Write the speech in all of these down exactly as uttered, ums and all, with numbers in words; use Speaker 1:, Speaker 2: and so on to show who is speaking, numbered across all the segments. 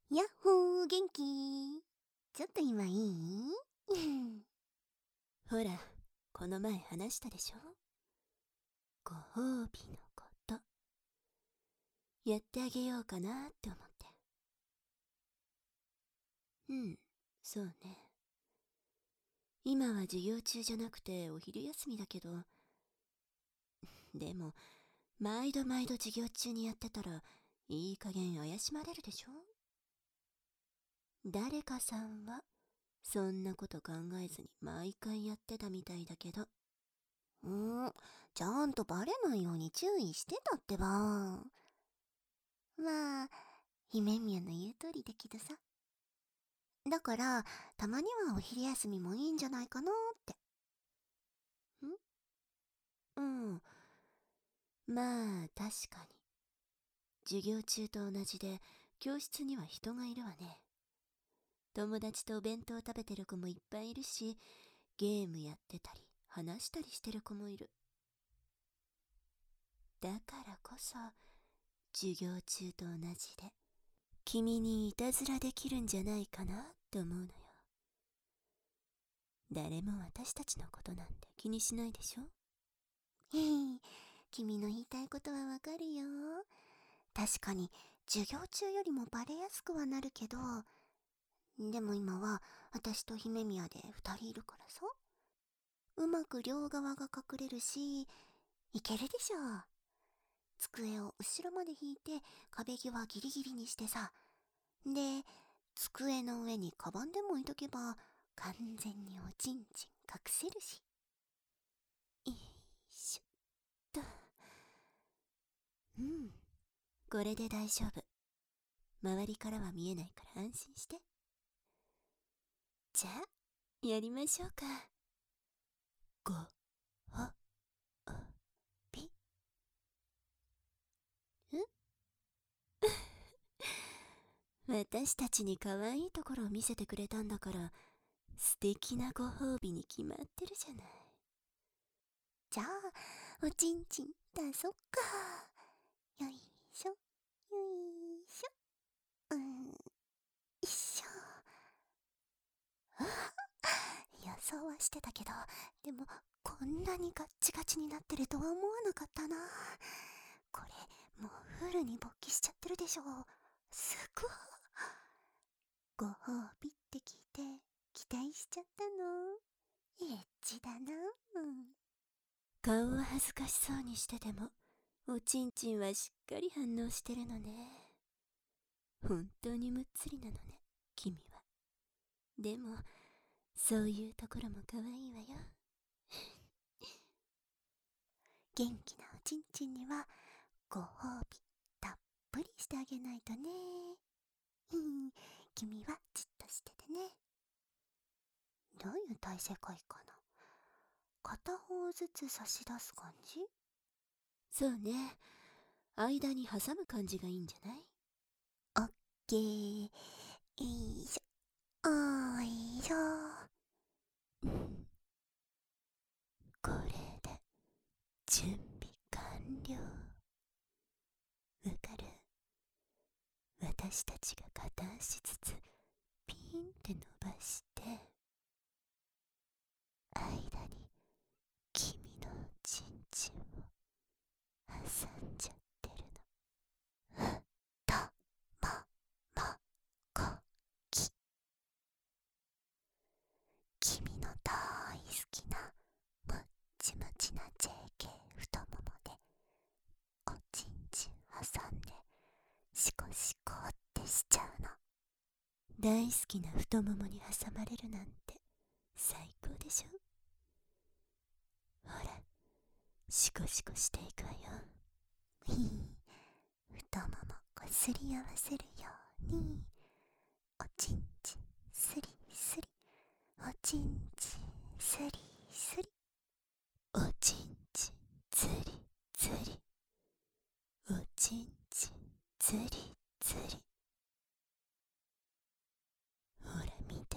Speaker 1: やっほー、元気？ちょっと今いい？
Speaker 2: ほら、この前話したでしょ？ご褒美のこと。やってあげようかなって思って。うん、そうね。今は授業中じゃなくてお昼休みだけど、でも、毎度毎度授業中にやってたら、いい加減怪しまれるでしょ？誰かさんは、そんなこと考えずに毎回やってたみたいだけど。
Speaker 1: うーん、ちゃんとバレないように注意してたってば。まあ、姫宮の言う通りだけどさ。だから、たまにはお昼休みもいいんじゃないかなーって。
Speaker 2: ん？うん。まあ、確かに。授業中と同じで、教室には人がいるわね。友達とお弁当食べてる子もいっぱいいるし、ゲームやってたり、話したりしてる子もいる。だからこそ、授業中と同じで、君にいたずらできるんじゃないかなって思うのよ。誰も私たちのことなんて気にしないでしょ？
Speaker 1: へへ、君の言いたいことはわかるよ。確かに、授業中よりもバレやすくはなるけど、でも今は私と姫宮で二人いるからさ。うまく両側が隠れるし、いけるでしょ。机を後ろまで引いて壁際ギリギリにしてさ。で、机の上にカバンでも置いとけば完全におちんちん隠せるし。
Speaker 2: よいしょっと。うん。これで大丈夫。周りからは見えないから安心して。じゃあ、やりましょうか。ご、ほ、お、び。ん？私たちに可愛いところを見せてくれたんだから、素敵なご褒美に決まってるじゃない。
Speaker 1: じゃあ、おちんちん出そっか。よいしょ、よいしょ。うん、よいしょ。予想はしてたけど、でも、こんなにガッチガチになってるとは思わなかったな。これ、もうフルに勃起しちゃってるでしょ。すごい。ご褒美って聞いて、期待しちゃったの。エッチだな。うん。
Speaker 2: 顔は恥ずかしそうにしてても、おちんちんはしっかり反応してるのね。本当にむっつりなのね、君は。でも、そういうところも可愛いわよ。
Speaker 1: 元気なおちんちんには、ご褒美、たっぷりしてあげないとね。うん、君はじっとしててね。どういう体勢がいいかな。片方ずつ差し出す感じ？
Speaker 2: そうね。間に挟む感じがいいんじゃない？
Speaker 1: オッケー。よいしょ。おいしょ。
Speaker 2: うん。これで、準備完了。わかる？私たちが片足ずつ、ピーンって伸ばして、間に、君のチンチンを挟んじゃってるの。ふとももこき。君の大好きなもっちもちな ジェーケー 太ももでおちんちん挟んでシコシコってしちゃうの。大好きな太ももに挟まれるなんて最高でしょ？ほら、シコシコしていくわよ。
Speaker 1: ひ太ももこすり合わせるように、おちんちんすりすり、おちんちんすりすり、
Speaker 2: おちんちんずりずり、おちんちんずりずり。ほら見て、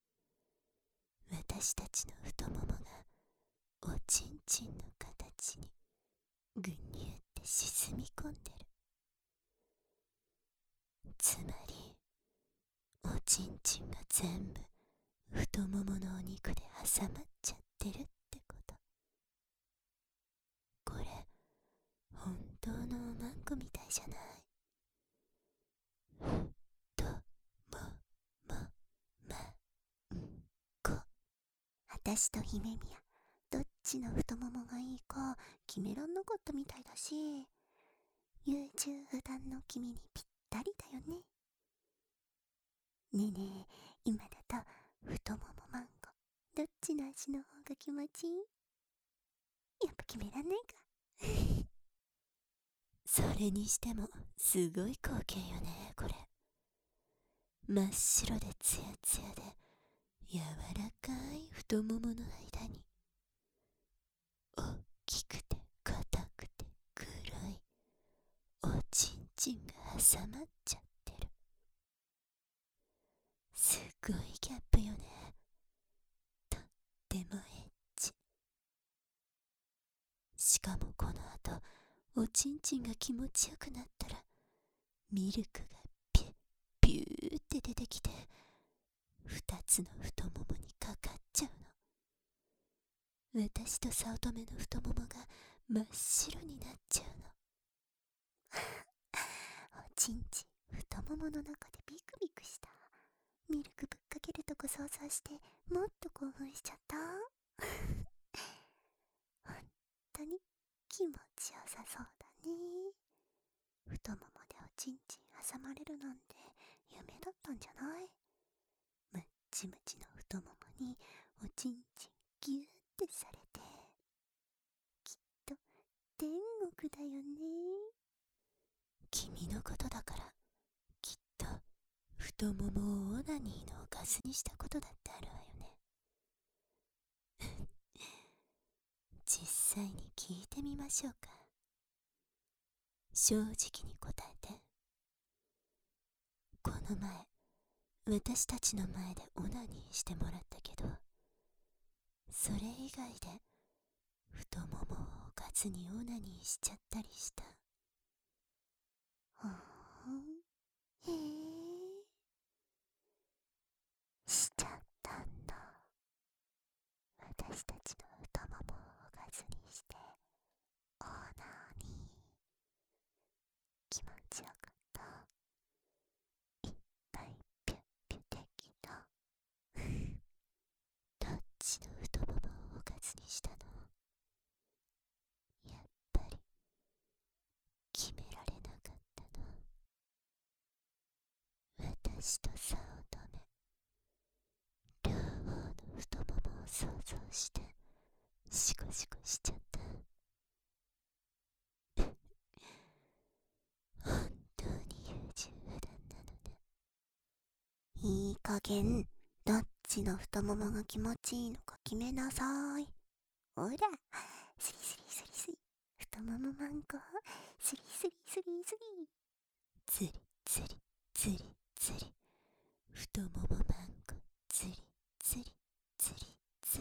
Speaker 2: 私たちの太ももがおちんちんの形にぐにゅって沈み込んでる。つまりちんちんが全部太もものお肉で挟まっちゃってるってこと。これ本当のおまんこみたいじゃない。太ももまんこ。
Speaker 1: あたしと姫宮、どっちの太ももがいいか決めらんなかったみたいだし、優柔不断の君にぴったりだよね。ねえねえ、今だと太ももマンゴー、どっちの足の方が気持ちいい？やっぱ決めらんないか。
Speaker 2: それにしてもすごい光景よね、これ。真っ白でツヤツヤで柔らかい太ももの間に大きくて硬くて黒いおちんちんが挟まっちゃってる。すごいギャップよね。とってもエッチ。しかもこの後おちんちんが気持ちよくなったらミルクがピュッピューって出てきて二つの太ももにかかっちゃうの。私と早乙女の太ももが真っ白になっちゃうの。
Speaker 1: おちんちん太ももの中でビクビクした。ミルクぶっかけるとこ想像してもっと興奮しちゃった。本当に気持ちよさそうだね。太ももでおちんちん挟まれるなんて夢だったんじゃない？ムッチムチの太ももにおちんちんギューってされて、きっと天国だよね。
Speaker 2: 君のことだからきっと太ももをオナニーのおかずにしたことだってあるわよね。実際に聞いてみましょうか。正直に答えて。この前私たちの前でオナニーしてもらったけど、それ以外で太ももをおかずにオナニーしちゃったりした？
Speaker 1: ふーん、へえ、
Speaker 2: しちゃったんだ。私たちの太ももをおかずにしてオーナーに。気持ちよかった。いっぱいピュッピュできた。どっちの太ももをおかずにしたの？やっぱり決められなかったの。私と早乙女、両方の太ももを想像してシコシコしちゃった。本当に優柔不断なのね。
Speaker 1: いい加減どっちの太ももが気持ちいいのか決めなさい。ほら、スリスリスリスリ、太ももマンゴー、スリスリスリスリ、
Speaker 2: ズリズリズリズリ、太ももマンゴー、ズリズリズリズ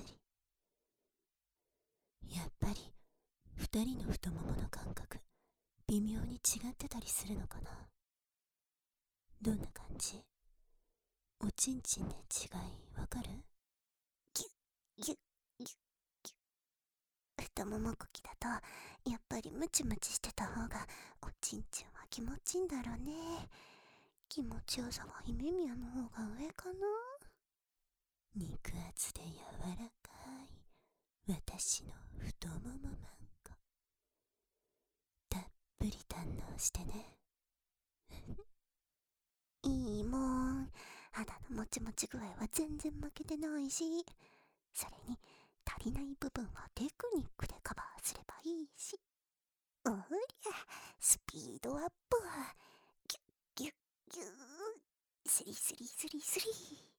Speaker 2: リ。やっぱり二人の太ももの感覚微妙に違ってたりするのかな。どんな感じ？おちんちんで違いわかる？
Speaker 1: ギュッギュッギュッギュッ。太ももこきだとやっぱりムチムチしてた方がおちんちんは気持ちいいんだろうね。気持ちよさは姫宮の方が上かな。
Speaker 2: 肉厚で柔らかい私の太ももマンゴー、たっぷり堪能してね。
Speaker 1: いいもん、肌のもちもち具合は全然負けてないし、それに足りない部分はテクニックでカバーすればいいし。おりゃ、スピードアップ。ギュッギュッギュー、スリスリスリスリ。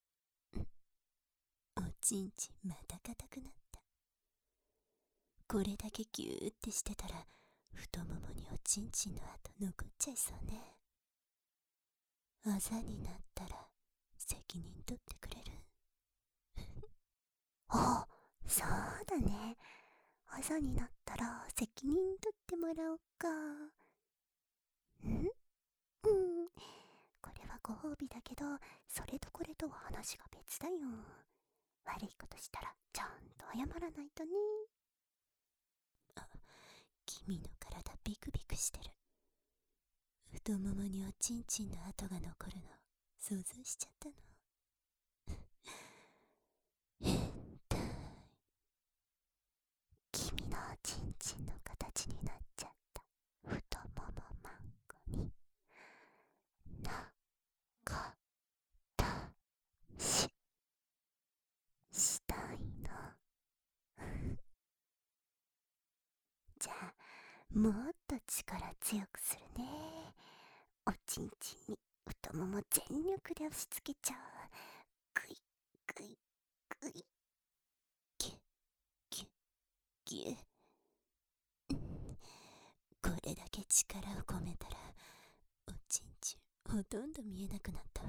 Speaker 2: おちんちんまた硬くなった。これだけギューってしてたら太ももにおちんちんの跡残っちゃいそうね。あざになったら責任取ってくれる？
Speaker 1: あ、そうだね。あざになったら責任取ってもらおうか。んうん、これはご褒美だけど、それとこれとは話が別だよ。悪いことしたらちゃんと謝らないとね。
Speaker 2: あ、君の体ビクビクしてる。太ももにおちんちんの跡が残るの想像しちゃったの。変態。君のおちんちんの形になっちゃった太ももマンコになかたししたいの。じゃあもっと力強くするね。おちんちんに太もも全力で押し付けちゃう。グイグイグイ。ギュッギュッギュッ。これだけ力を込めたらおちんちんほとんど見えなくなったわ。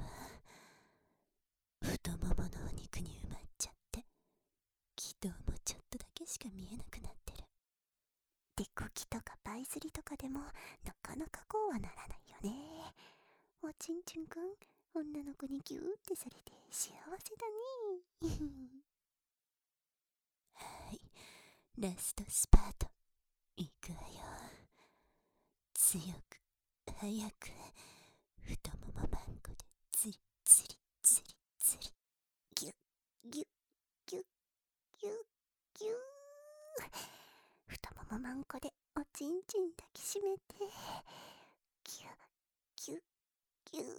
Speaker 2: 太もものお肉に埋まっちゃって気道もちょっとだけしか見えなくなってる。デコキとかパイスリとかでもなかなかこうはならないよね。おちんちんくん、女の子にギューってされて幸せだね。はい、ラストスパートいくわよ。強く早く太ももマンコでツリツリツリツリ。ギュッギュッギュッギュッギュー。太ももマンコでおちんちん抱きしめてギュッギュッギュー。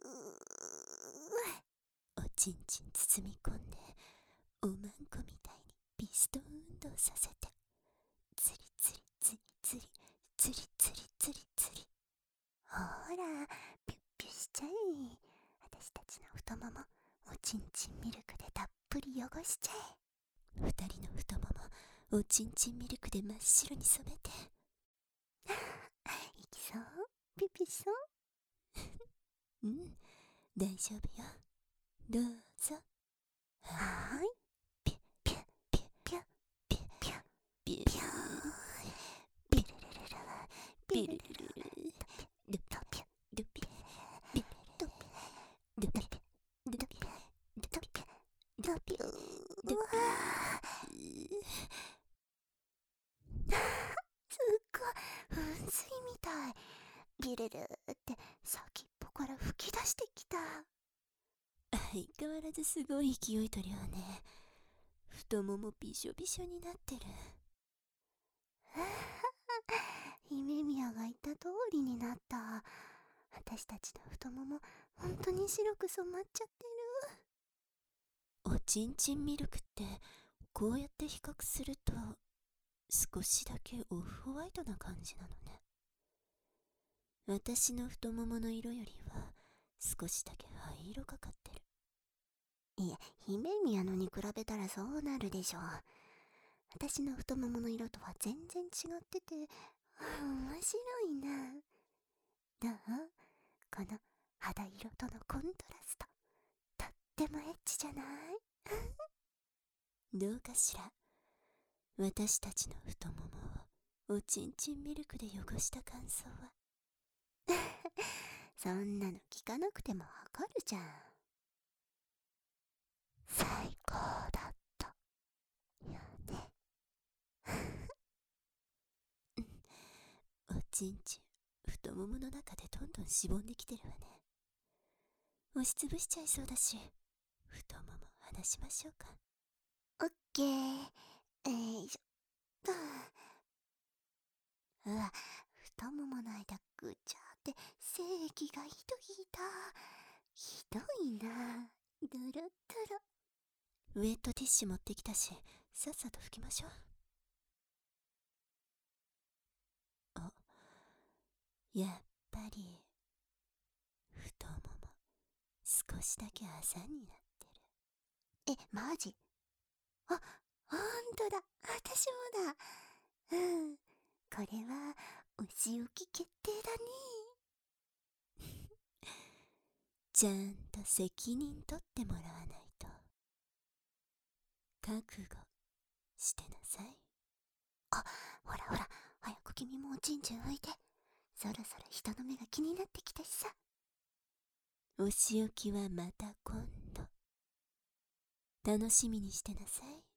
Speaker 2: おちんちん包み込んでおまんこみたいにピストン運動させてツリツリツリツリツリツリツリツリ。ほらピュッピュしちゃえ。私たちの太ももおちんちんミルクでたっぷり汚しちゃえ。二人の太ももおちんちんミルクで真っ白に染めて。いきそう？ピュピュしそう？うん、大丈夫よ。どうぞ。はーい。ピュピュピュピュピュピュピュピュピルルルルピルルルルドピュドピュピュドピュドピュドピュドピュドピュドピュドピュ。すっごい噴水みたい。ビルルって先っぽから吹き出してきた。相変わらずすごい勢いと量ね。太ももびしょびしょになってる。姫宮が言った通りになった。私たちの太もも本当に白く染まっちゃってる。おちんちんミルクってこうやって比較すると少しだけオフホワイトな感じなのね。私の太ももの色よりは少しだけ灰色がかってる。いや、姫宮のに比べたらそうなるでしょう。私の太ももの色とは全然違ってて面白いな。どう？この肌色とのコントラストとってもエッチじゃない？どうかしら。私たちの太ももをおちんちんミルクで汚した感想は。そんなの聞かなくてもわかるじゃん。最高だったよね。おちんちん太ももの中でどんどんしぼんできてるわね。押しつぶしちゃいそうだし、太もも離しましょうか。オッケー。えいしょ。うわ、太ももの間ぐちゃって精液がひどいだ。ひどいな。ドロドロ。ウェットティッシュ持ってきたし、さっさと拭きましょう。あ、やっぱり太もも少しだけあざになってる。え、マジ？あ、ほんとだ。私もだ。うん。これはお仕置き決定だね。ちゃんと責任取ってもらわないと。覚悟してなさい。あ、ほらほら、早く君もおちんちん拭いて。そろそろ人の目が気になってきたしさ。
Speaker 1: お仕置きはまた今度。楽しみにしてなさい。